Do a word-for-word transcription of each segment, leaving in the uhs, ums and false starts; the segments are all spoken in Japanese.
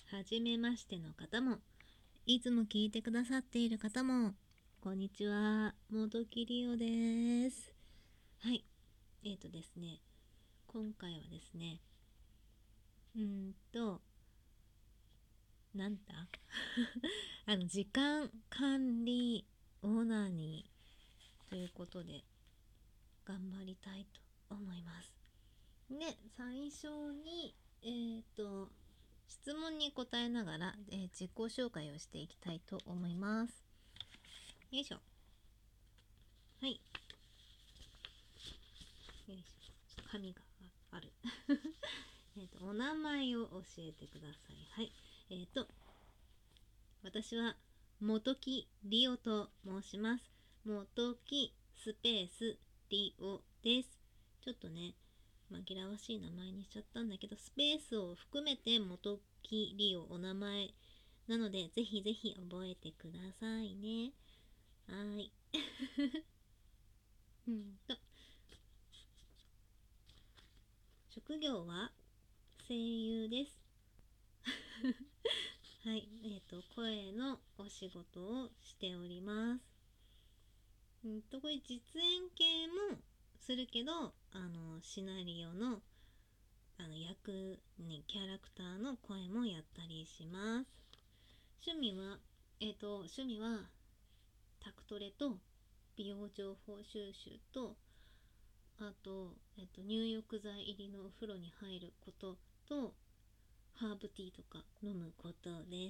はじめましての方も、いつも聞いてくださっている方も、こんにちは、元木りおです。はい、えーとですね、今回はですね、うーんと、なんだあの、時間管理オーナーにということで、頑張りたいと思います。で、最初に、えーと、質問に答えながら、えー自己紹介をしていきたいと思います。よいしょ。はい。よいしょ。紙がある。えっと、お名前を教えてください。はい。えっ、ー、と、私は元木りおと申します。元木スペースりおです。ちょっとね、紛らわしい名前にしちゃったんだけど、スペースを含めて元木りおお名前なので、ぜひぜひ覚えてくださいね。はーい。うんと、職業は声優です。はい、えっ、ー、と、声のお仕事をしております。うんと、これ実演系もするけど、あの、シナリオの、あの、役に、キャラクターの声もやったりします。趣味は、えっ、ー、と、趣味は、タクトレと、美容情報収集と、あと、えっ、ー、と、入浴剤入りのお風呂に入ることと、ハーブティーとか飲むことです。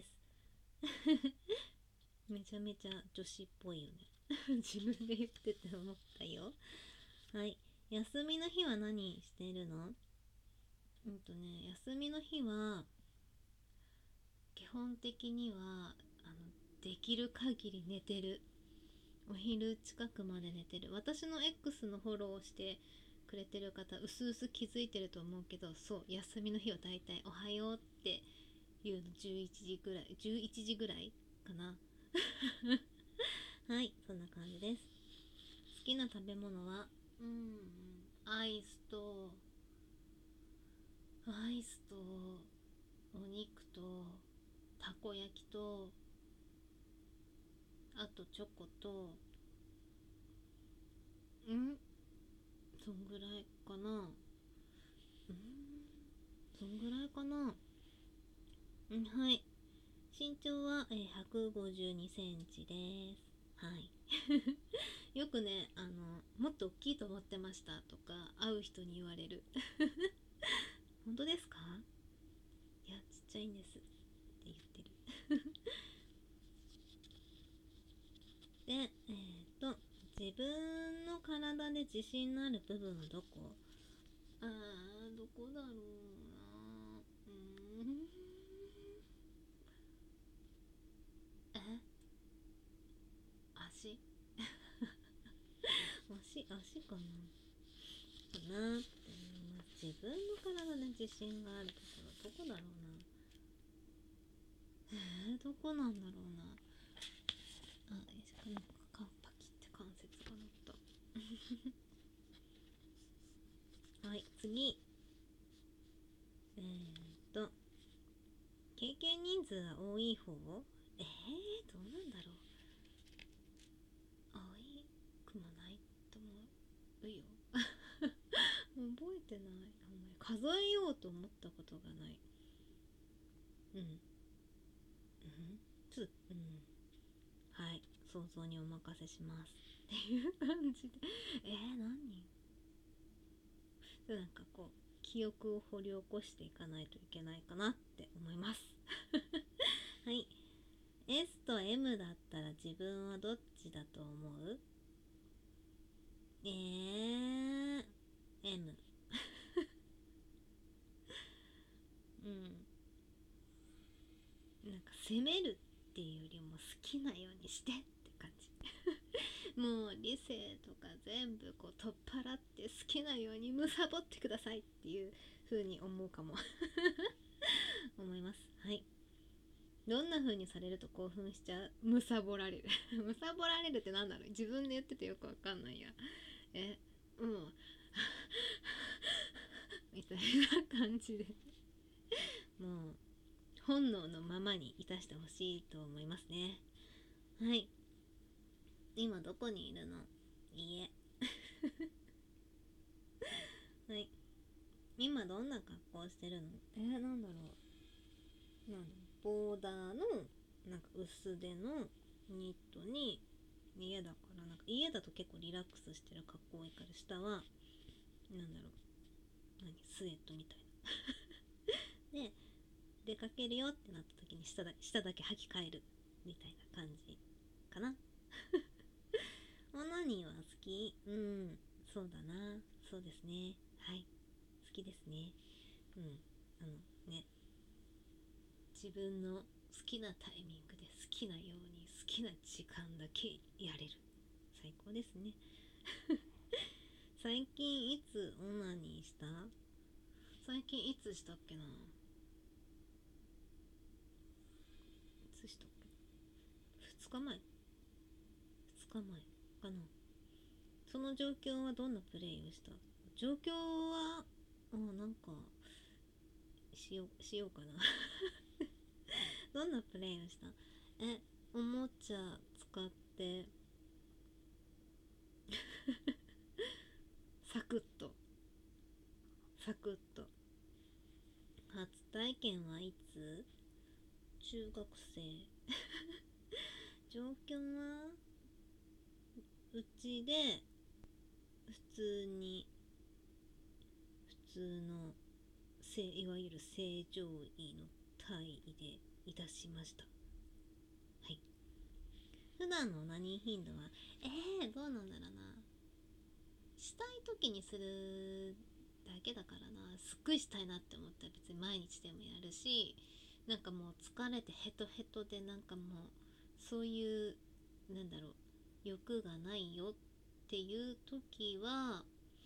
めちゃめちゃ女子っぽいよね。自分で言ってて思ったよ。はい。休みの日は何してるの？うんとね、休みの日は、基本的には、あの、できる限り寝てる。お昼近くまで寝てる。私の X のフォローをしてくれてる方、うすうす気づいてると思うけど、そう、休みの日はだいたいおはようっていうのじゅういちじぐらい、じゅういちじぐらいかな。はい、そんな感じです。好きな食べ物は、うん、アイスと、アイスと、お肉と、たこ焼きと、あとチョコと、んそんぐらいかな。うんそんぐらいかな。うん、はい。身長は、えー、ひゃくごじゅうにセンチです。はい。よくね、あの、もっと大きいと思ってましたとか、会う人に言われる。本当ですか？いや、ちっちゃいんですって言ってる。で、えっ、ー、と、自分の体で自信のある部分はどこ？あー、どこだろうな。うーん。え足足足かなかなって思います。自分の体で自信があるところ、どこだろうな。えー、どこなんだろうな。あ、なんかパキって関節が乗った。はい、次。えーと、経験人数が多い方？えー、どうなんだろう。多いくもないと思うよ。覚えてない。あんまり数えようと思ったことがない。うん。うん。つ、うん。はい。想像にお任せします。っていう感じで。えー、何人なんかこう、記憶を掘り起こしていかないといけないかなって思います。はい。S と M だったら自分はどっちだと思う？えー、M。うん。なんか責めるっていうよりも好きなようにしてって感じ。もう理性とか全部こう取っ払って好きなようにむさぼってくださいっていう風に思うかも。思います。はい。どんな風にされると興奮しちゃう？むさぼられる。むさぼられるってなんだろう？自分で言っててよくわかんないや。え、うん。みたいな感じで。もう本能のままにいたしてほしいと思いますね。はい。今どこにいるの？家。はい。今どんな格好してるの？えー、なんだろう。なんだボーダーのなんか薄手のニットに、家だからなんか家だと結構リラックスしてる格好多いから、下はなんだろう、何スウェットみたいなで出かけるよってなった時に下だ下だけ履き替えるみたいな感じかな。オナニーは好き？うん、そうだな。そうですね。はい。好きですね。うん。あのね、自分の好きなタイミングで好きなように好きな時間だけやれる。最高ですね。最近いつオナニーした？最近いつしたっけな？いつしたっけ？ ふつかまえ？ ふつかまえかな。その状況はどんなプレイをした？状況は、あ、なんか、しよう、しようかな。どんなプレイをした？え、おもちゃ使って、サクッと、サクッと。初体験はいつ？中学生。状況は、うちで、普通に、普通の、せいわゆる正常位の体位でいたしました。はい。普段の何頻度は、えー、どうなんだろうな。したい時にするだけだからな。すっごいしたいなって思ったら別に毎日でもやるし、なんかもう疲れてヘトヘトでなんかもうそういうなんだろう欲がないよっていう時は、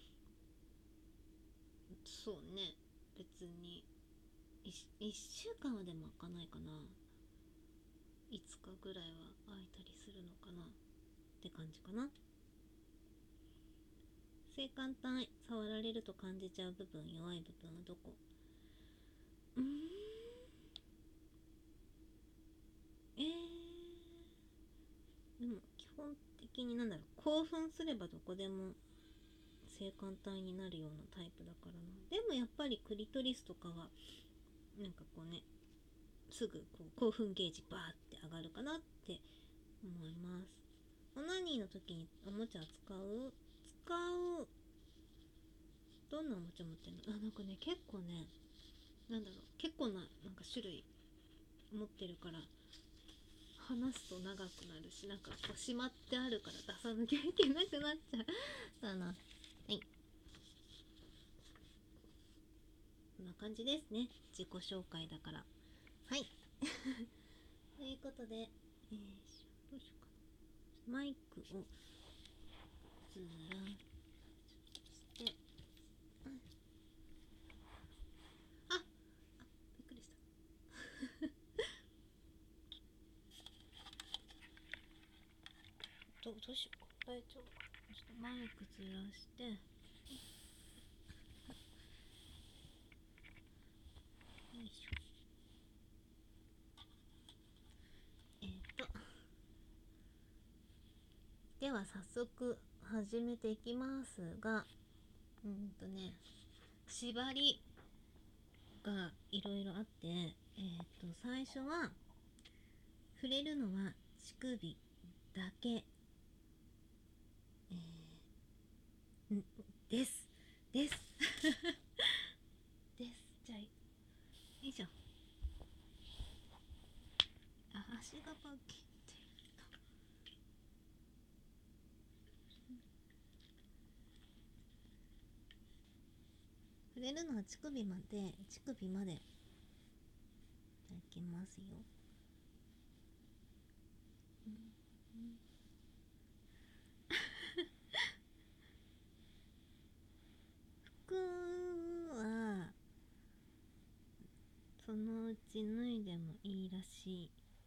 そうね、別に 1, 週間はでも開かないかな。いつかぐらいは開いたりするのかなって感じかな。性感帯触られると感じちゃう部分、弱い部分はどこ？うーんえー、でも基本的になんだろう、興奮すればどこでも性感帯になるようなタイプだからな。でもやっぱりクリトリスとかはなんかこうね、すぐこう興奮ゲージバーって上がるかなって思います。オナニーの時におもちゃ使う？使う。どんなおもちゃ持ってんの？あ、なんかね、結構ね、なんだろう、結構な、なんか種類持ってるから、話すと長くなるし、なんかこうしまってあるから出さなきゃいけなくなっちゃう。だな。はい。こんな感じですね。自己紹介だから。はい。ということで、えー、どうしようかな。マイクをずらして、あ、あ、びっくりした。ど, どうしようか。大丈夫か。ちょっとマイクずらして、よいしょ。えっ、ー、と、では早速始めていきますが、うんとね、縛りがいろいろあって、えっ、ー、と、最初は、触れるのは乳首だけ、えー、んです。です。です。じゃあ、いいじゃん。あ、足がパキって触れるのは乳首まで、乳首までいきますよ。うんうん、服はそのうち脱いでもいいらしい。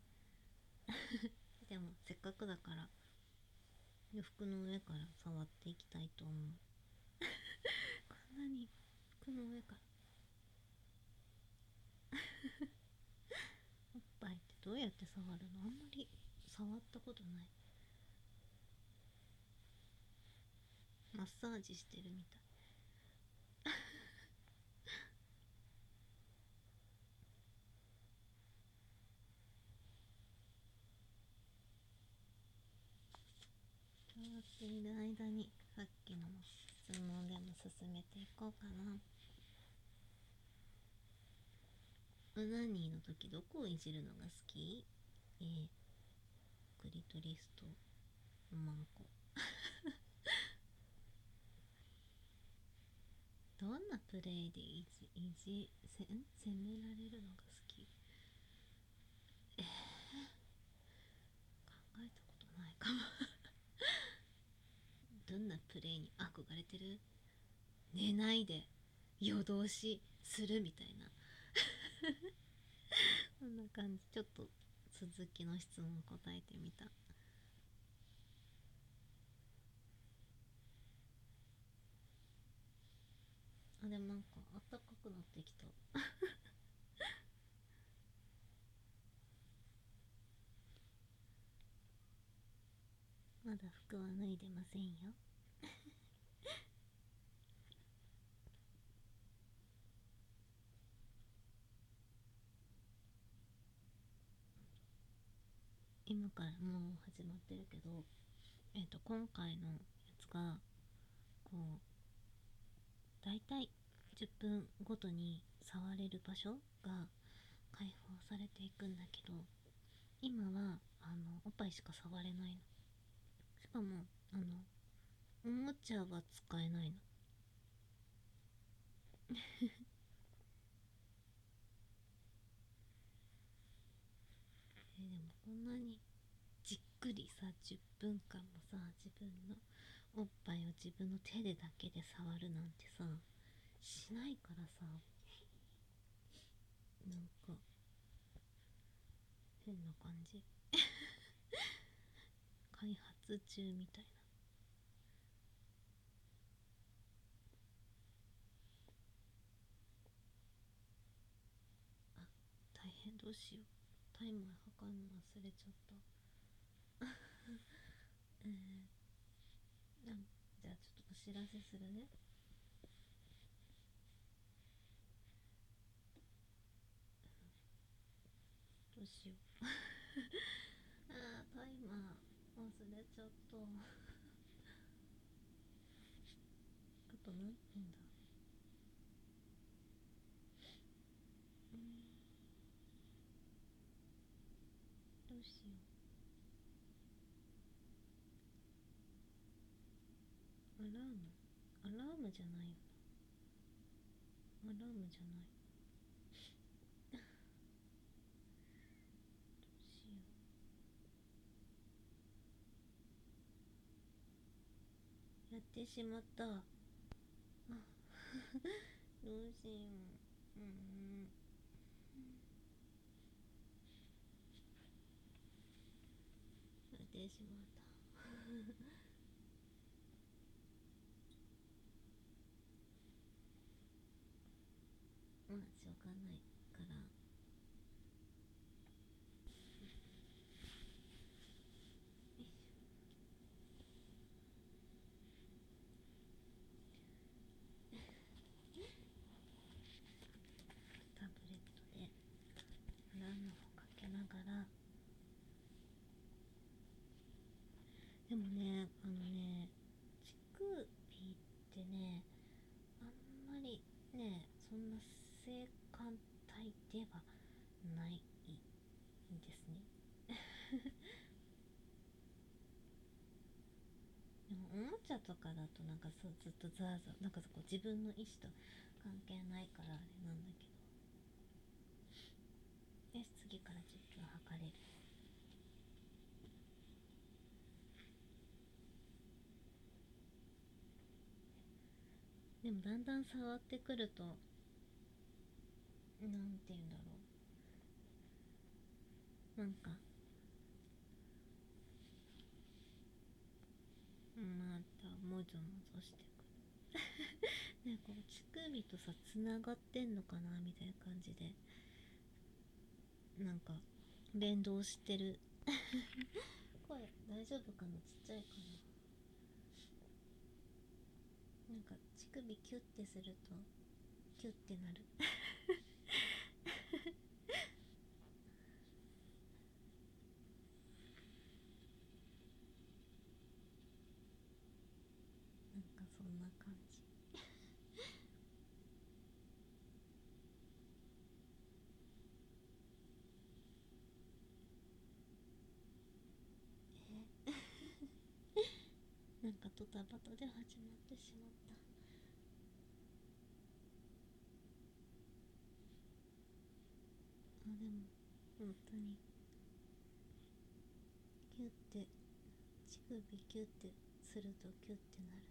でもせっかくだから洋服の上から触っていきたいと思う。こんなに服の上からやって触るのあんまり触ったことない。マッサージしてるみたい。触っている間にさっきの質問でも進めていこうかな。オナニーの時どこをいじるのが好き？えー、クリトリスとマンコ。どんなプレイでいじ、いじ、せん責められるのが好き？えー、考えたことないかも。どんなプレイに憧れてる？寝ないで夜通しするみたいな。こんな感じ。ちょっと続きの質問答えてみた。あ、でもなんかあったかくなってきた。まだ服は脱いでませんよ。今からもう始まってるけど、えっ、と今回のやつがこうだいたいじゅっぷんごとに触れる場所が開放されていくんだけど、今はあのおっぱいしか触れないの。しかもあのおもちゃは使えないの。えーでもこんなにじっくりさじゅっぷんかんもさ自分のおっぱいを自分の手でだけで触るなんてさしないからさ、なんか変な感じ。開発中みたいな。あ、大変、どうしよう。タイマー測るの忘れちゃった。えー、じゃじゃあちょっとお知らせするね。どうしよう。あー、タイマー忘れちゃった。あと何分だ？うん、どうしよう。アラームアラームじゃないよな。アラームじゃない。どうしよう。やってしまった。あ、どうしよう。うん。やってしまった。まあしょうがないから。タブレットでアラームをかけながら。でもね、あのね、乳首ってね、あんまりね、そんな性感帯ではないんですね。でもおもちゃとかだとなんかそうずっとザーザーなんかそこ自分の意思と関係ないからあれなんだけど。よし、次からじゅっぷん測れる。でもだんだん触ってくるとなんて言うんだろう、なんかまたもぞもぞしてくる。ね、こう乳首とさつながってんのかなみたいな感じでなんか連動してる声大丈夫かな、ちっちゃいかな。なんか乳首キュッてするとキュッてなるなんかそんな感じなんかドタバタで始まってしまった。あ、でも本当にキュッて乳首キュッてするとキュッてなる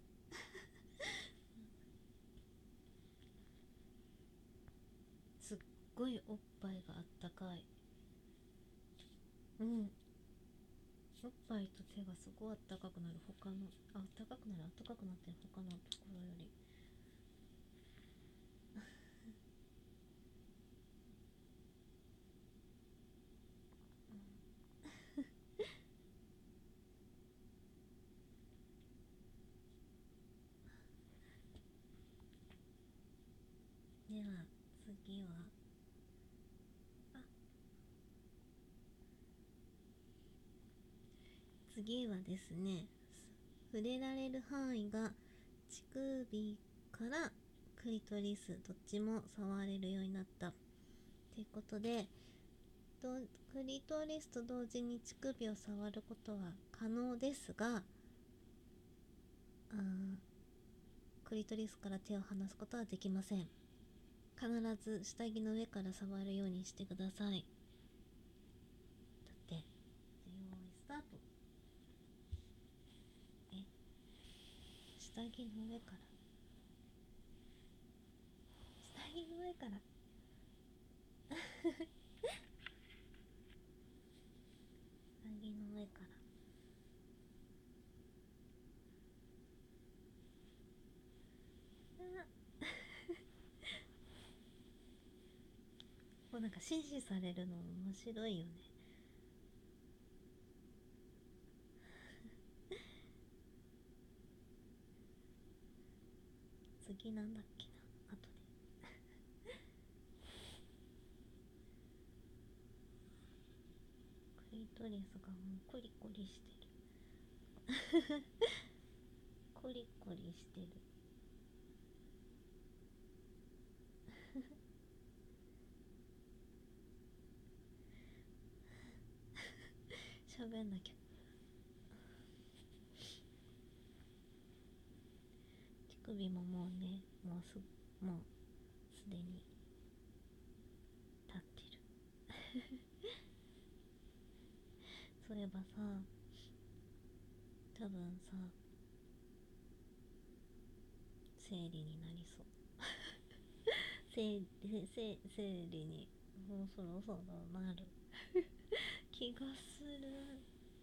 すっごいおっぱいがあったかい。うん、おっぱいと手がすごいあったかくなる。他のあったかくなるあったかくなってる他のところよりでは次はあ次はですね、触れられる範囲が乳首からクリトリスどっちも触れるようになったっていうことで、クリトリスと同時に乳首を触ることは可能ですが、あクリトリスから手を離すことはできません。必ず下着の上から触るようにしてください。だって用意スタート。え下着の上から下着の上から下着の上からもうなんか指示されるの面白いよね次なんだっけな、あとでクリトリスがもうコリコリしてるコリコリしてる喋んなきゃ。乳首ももうね、もうすもうすでに立ってるそういえばさ、多分さ生理になりそう生生生理にもうそろそろなる気がする。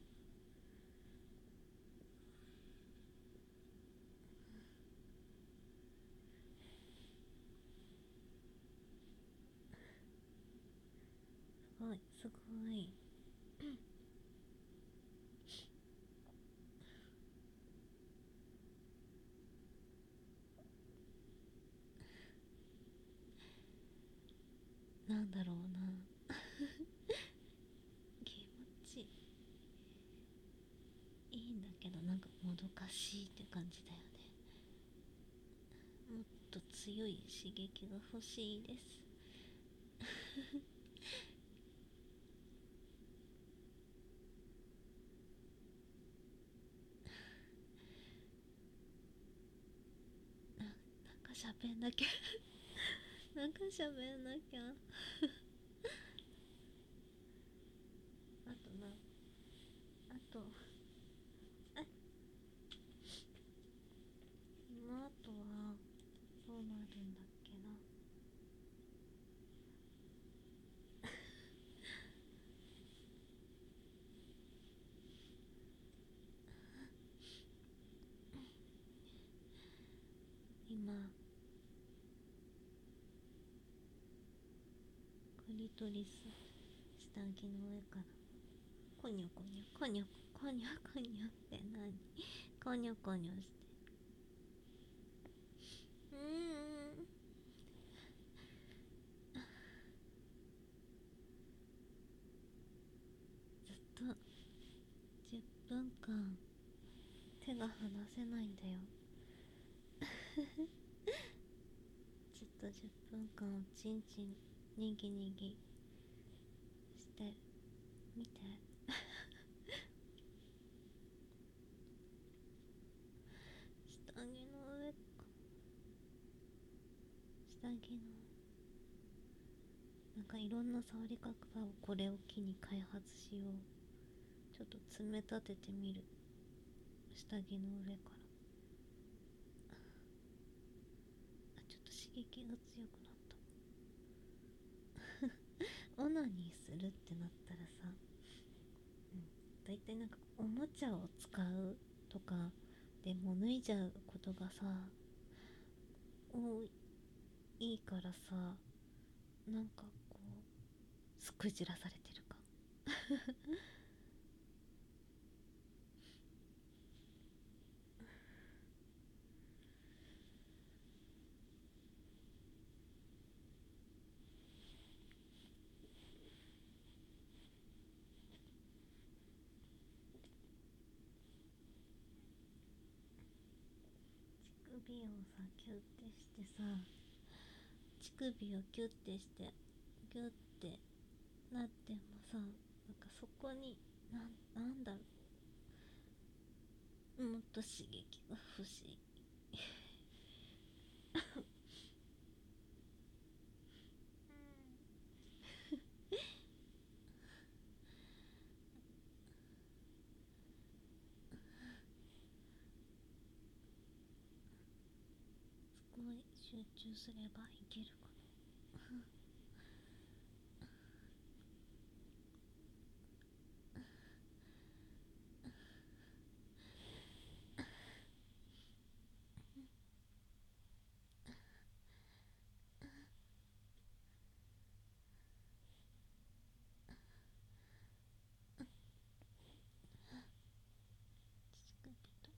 すごいすごいなんだろうな気持ちいいんだけど、なんかもどかしいって感じだよね。もっと強い刺激が欲しいですななんか喋んなきゃなんか喋んなきゃあとなあとあこの後はどうなるんだっけな。今クリトリス下着の上からコニョコニョコニョコニョコニョって何？コニョコニョして、うーん、ずっとじゅっぷんかん手が離せないんだよ。ずっとじゅっぷんかんおちんちんにぎにぎしてみて。下着の上か、下着のなんかいろんな触り方をこれを機に開発しよう。ちょっと爪立ててみる。下着の上から。あ、ちょっと刺激が強くなった。オナニーするってなったらさ、うん、だいたいなんかおもちゃを使うとかでも脱いじゃうことがさ多いからさ、なんかこうすくじらされてるか。乳首をさキュッてしてさ、乳首をキュッてしてギュッてなってもさ、なんかそこになんなんだろう、もっと刺激が欲しい。すごい集中すればいけるかな。乳首と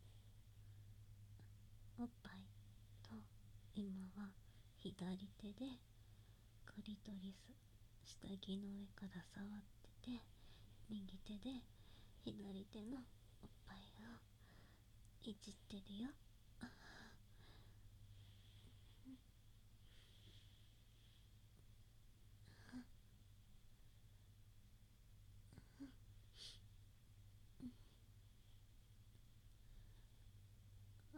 おっぱいと、今は左手でクリトリス、下着の上から触ってて、右手で左手のおっぱいをいじってるよ。うん、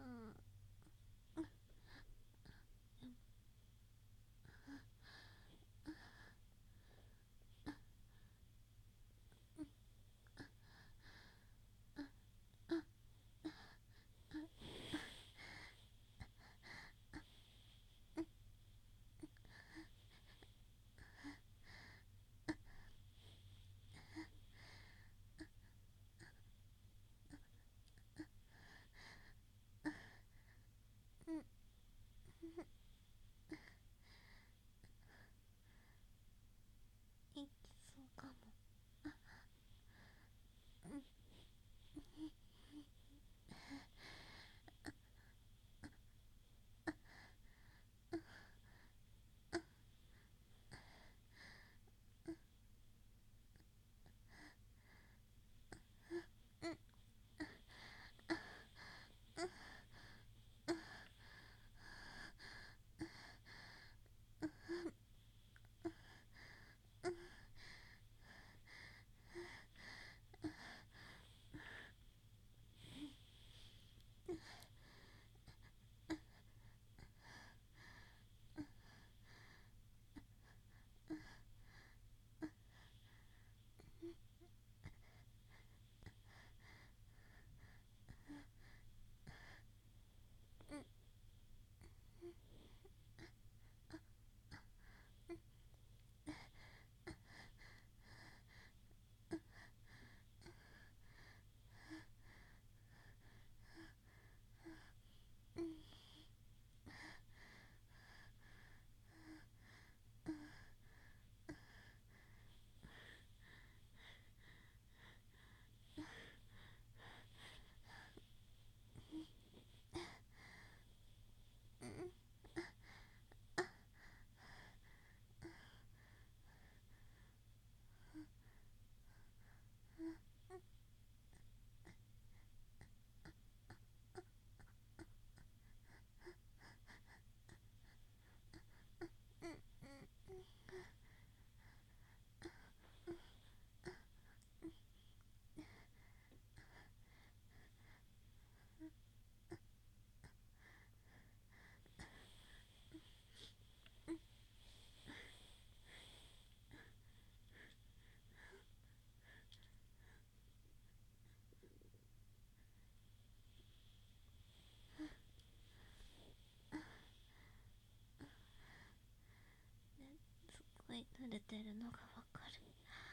濡れてるのがわかる。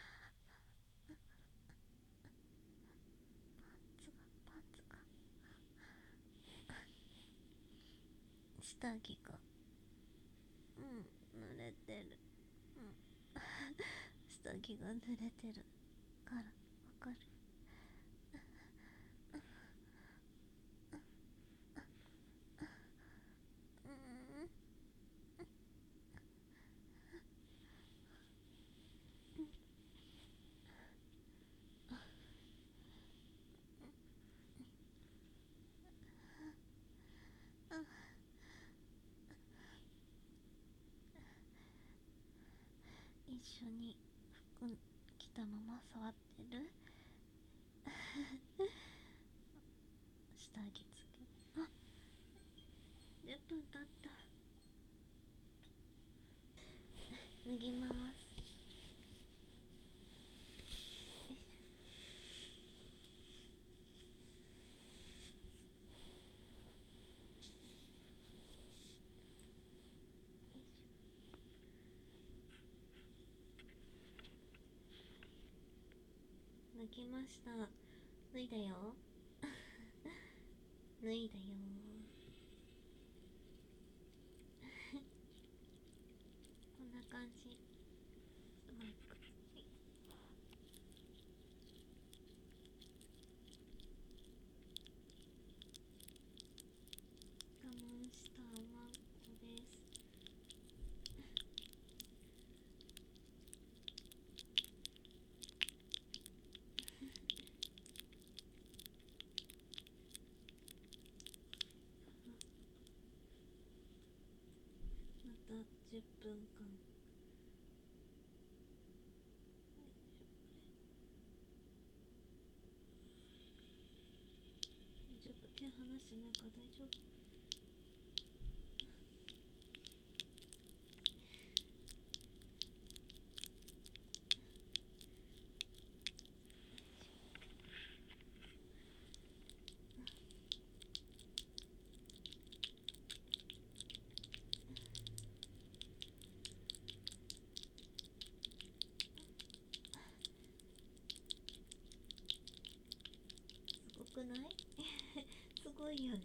パンツが下着がうん濡れてる、うん、下着が濡れてるからわかる。うん一緒に服着たまま触ってる下着つけあじゅっぷん経った。脱ぎます。脱ぎました。脱いだよ脱いだよこんな感じ。マイク、はい、我慢したワンコです。またじゅっぷんかん大丈夫、手離してないから大丈夫。すごくないすごいよね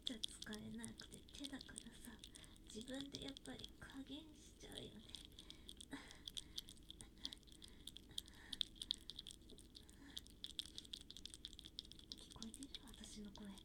じゃ使えなくて手だからさ、自分でやっぱり加減しちゃうよね。聞こえてる？私の声。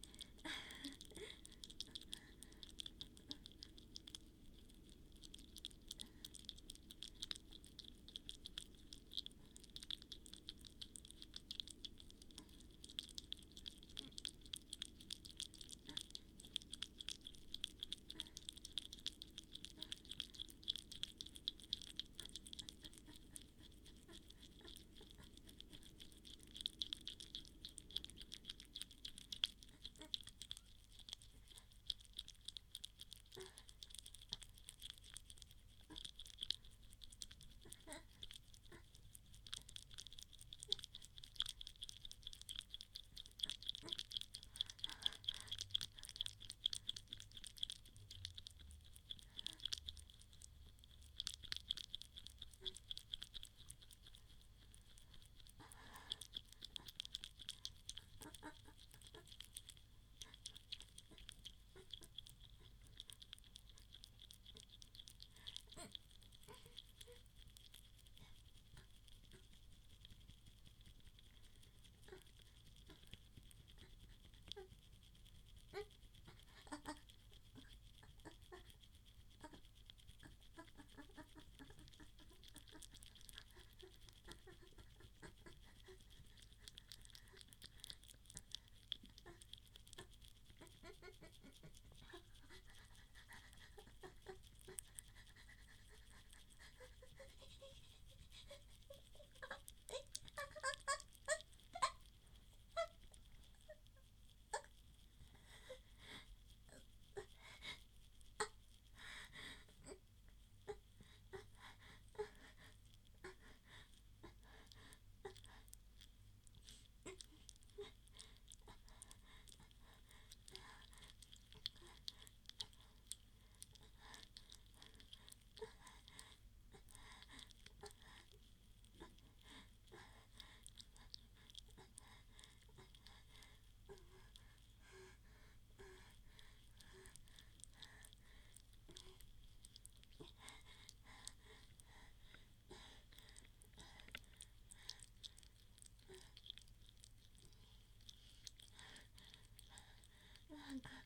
なんか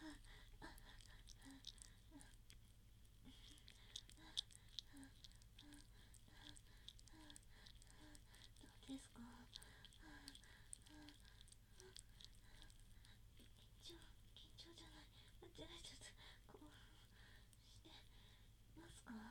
どうですか？緊張緊張じゃない、間違えちゃった。こうしてますか？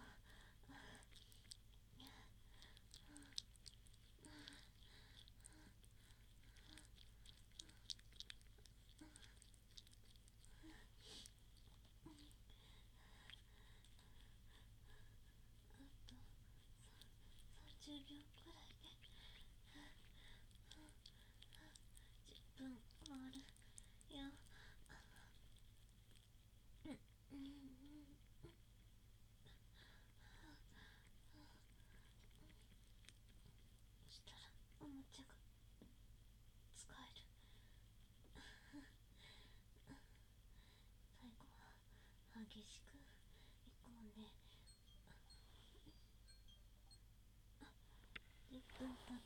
あとさんじゅうびょうくらいでじゅっぷん終わるよ。うんうんうんそしたらおもちゃが使える。最後は激しくいこうね。じゅっぷん経ったよ。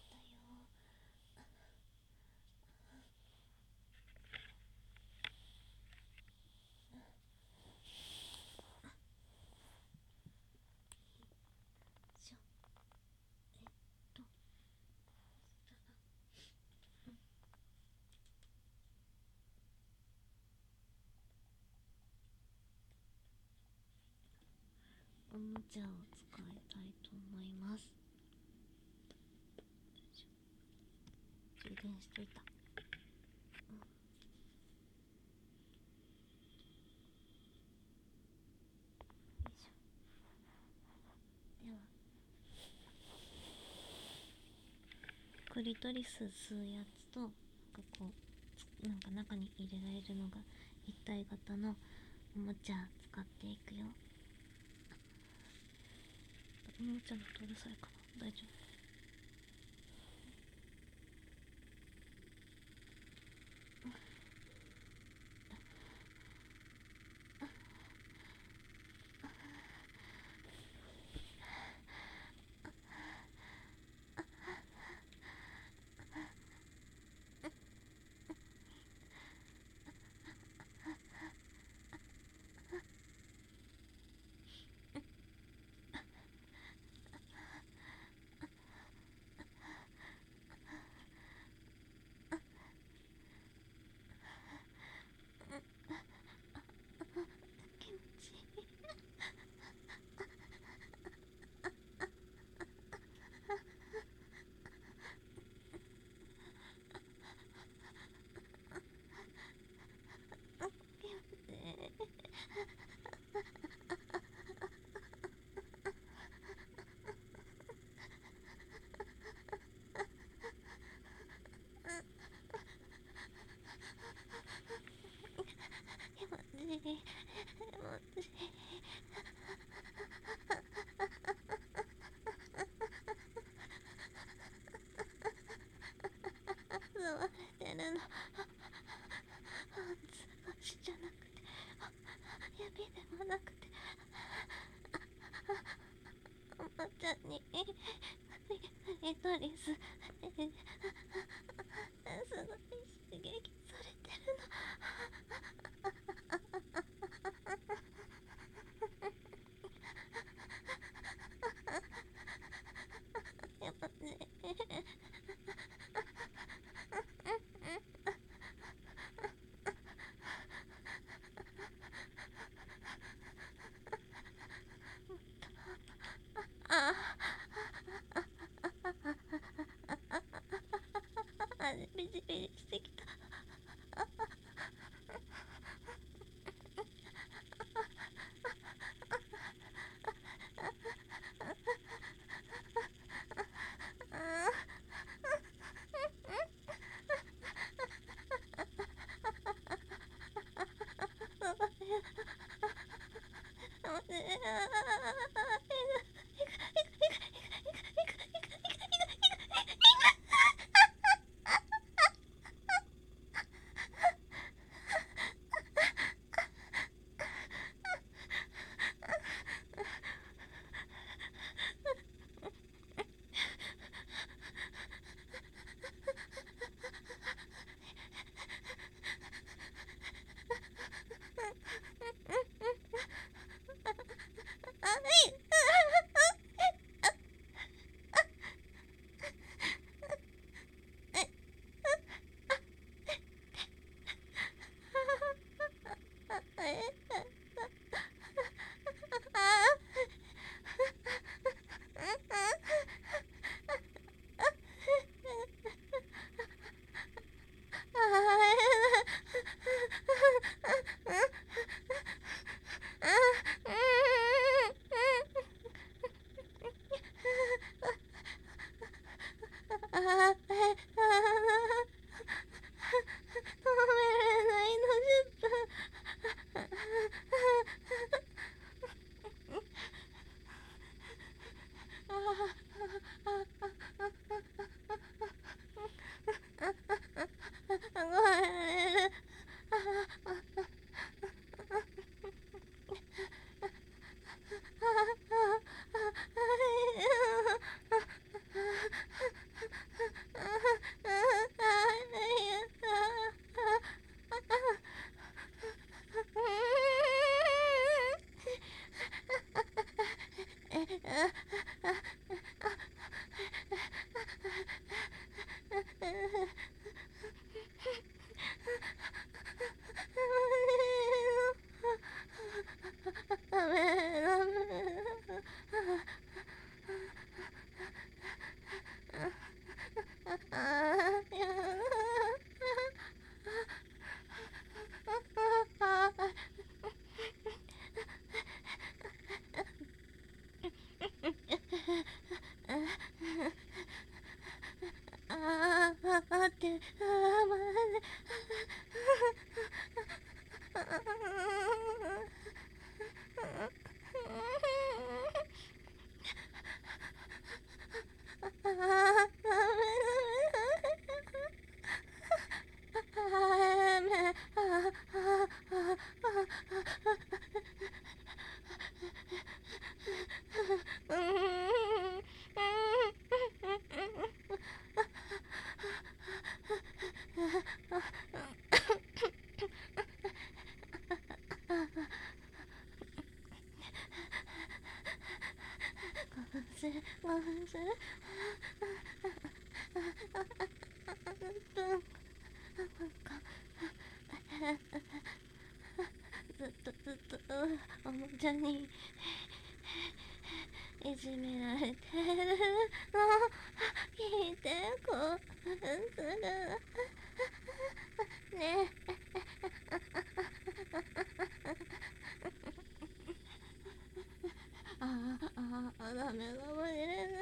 しょえっとおもちゃを使いたいと思います。充電しといた。うん、よいしょ。ではクリトリス吸うやつと、なんかこうなんか中に入れられるのが一体型のおもちゃ使っていくよ。おもちゃの音うるさいかな？大丈夫？ の図星じゃなくて指でもなくておもちゃにリトリスすごい刺激されてるの。やっぱねああビリビリしてきた。ずっとずっとおもちゃにいじめられてるの聞いてこうするねああああダメかもしれない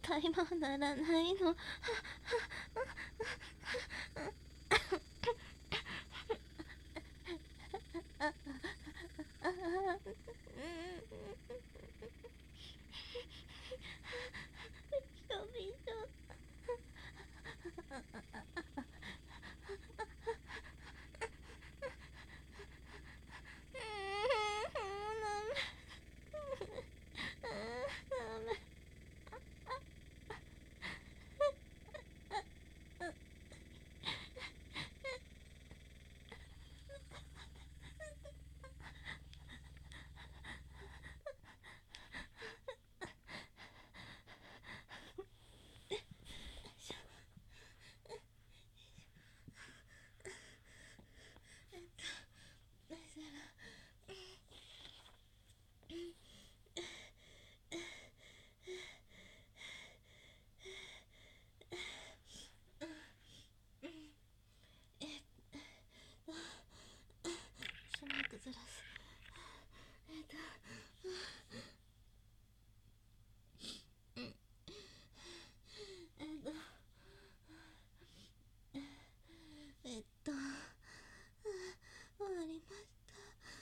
タイマーならないの。ずらす。えっとうんえっとえっと終わりました。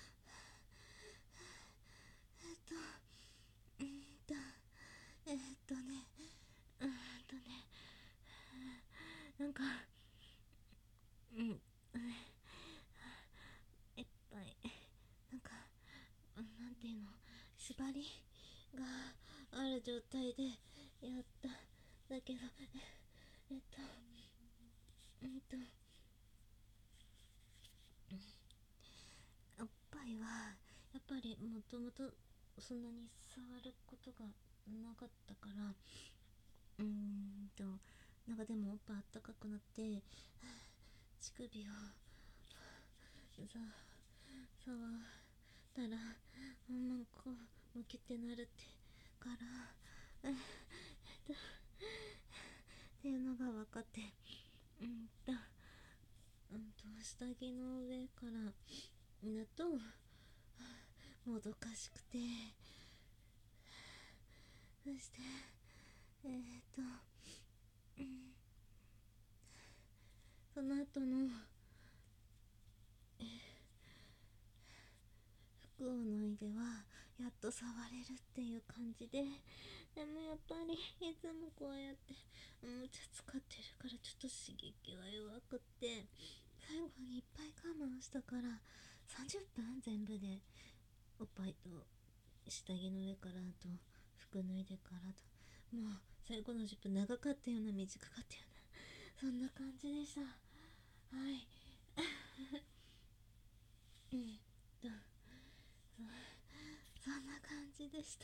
えっとうんとえっとねうんとねなんかうんいっぱいなんかなんていうの縛りがある状態でやっただけどえっとうんとおっぱいはやっぱりもともとそんなに触ることがなかったからうーんとなんかでもおっぱいあったかくなって乳首をさ触ったらなんかムキってなるってからえっとっていうのが分かってうんとうんと下着の上からだともどかしくてそしてえー、っと、うん、その後の、えー、服を脱いではやっと触れるっていう感じででもやっぱりいつもこうやっておもちゃ使ってるからちょっと刺激が弱くって最後にいっぱい我慢したからさんじゅっぷん全部でおっぱいと下着の上からと服脱いでからともう最後のじゅっぷん長かったような短かったようなそんな感じでした。はいうんとそそんな感じでした。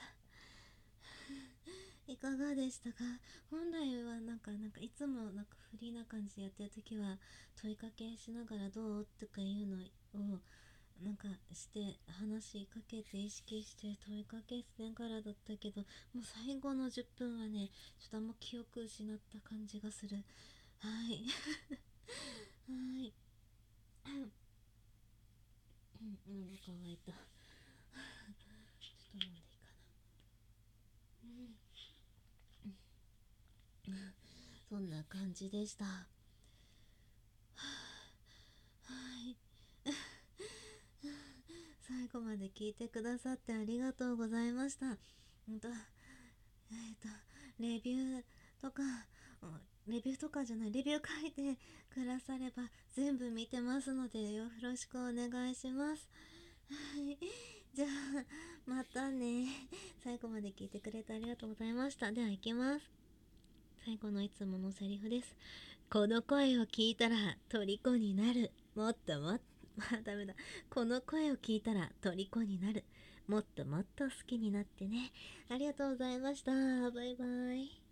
いかがでしたか？本来はなんかなんかいつもなんかフリーな感じでやってる時は問いかけしながらどうとかいうのをなんかして話しかけて意識して問いかけしながらだったけどもう最後のじゅっぷんはねちょっとあんま記憶失った感じがする。はいはいうん喉乾いたちょっと飲んでいいかな。うんそんな感じでした。はい最後まで聞いてくださってありがとうございました。うんとえっ、ー、とレビューとかレビューとかじゃないレビュー書いてくだされば全部見てますのでよろしくお願いします。はいじゃあまたね。最後まで聞いてくれてありがとうございました。では行きます。最後のいつものセリフです。この声を聞いたら虜になる。もっともっとあダメだ。この声を聞いたら虜になる。もっともっと好きになってね。ありがとうございました。バイバイ。